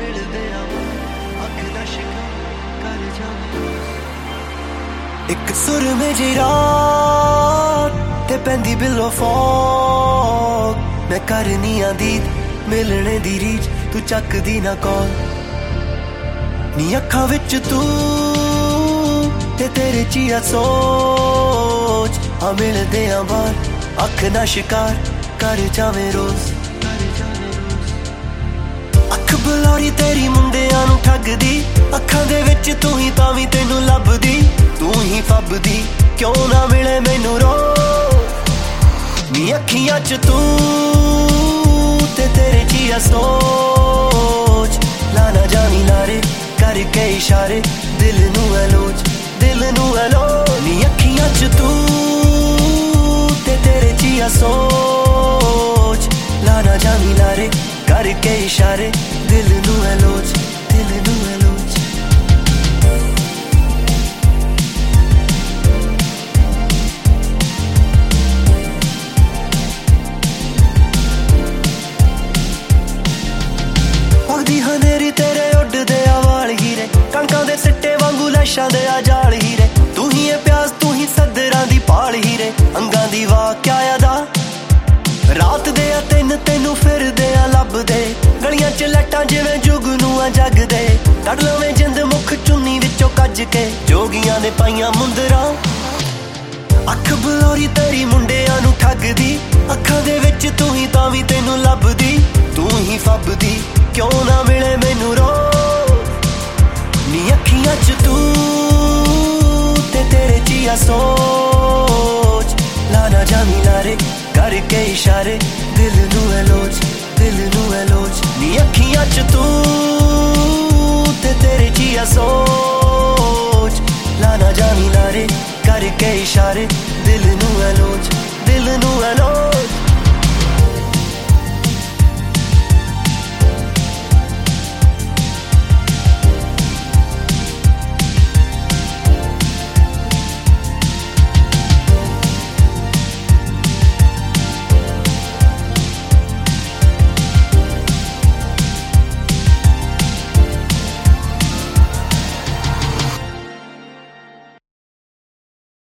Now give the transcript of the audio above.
मिलदे अख दा शिकार कर जावे। एक सुर में जी रात ते पैंदी बिलो फॉग, मैं करनी आंदी मिलने दी रीच तू चकदी ना कॉल। नी अखां विच तू ते तेरे चिया सोच, आ मिलदे बार अख ना शिकार कर जावे रोज। अख बुलारी तेरी मुंडियां नूं ठगदी, अखां दे विच तू ही तां वी तैनूं लभदी, तू ही फबदी क्यों ना मिले मैनूं रोज। नी अखियां च तू ते तेरे चिया सोच, लाना जानी लारे करके इशारे दिल नूं एलोच, दिल नूं एलोच। नी अखियां च तू ते तेरे चिया सोच, लाना जानी लारे करके इशारे दिल नूं एलोच, दिल नूं एलोच। पगदी हनेरी तेरे उड्डदे वाल हीरे, कणकां दे सिट्टे वांगू लैशां दे जाल हीरे, तू ही है प्यास तू ही सदरां दी पाल हीरे, अंगां दी वाह क्या अदा रात दे तिन तैनू फिरदे लभदे, गलियां च लट्टां जिवें जुगनू जगदे, कढ लवें जिंद मुख चुन्नी विचों कज के, जोगियां ने पाइयां मुंदरां। अख बलोरी तेरी मुंडियां नूं ठगदी, अखां दे विच तू ही तां वी तैनूं लभदी, तू ही फबदी क्यों ना मिले मैनूं रोज। नी अखियां च तू ते तेरे चिया सोच, लाना जानी लारे करके इशारे दिल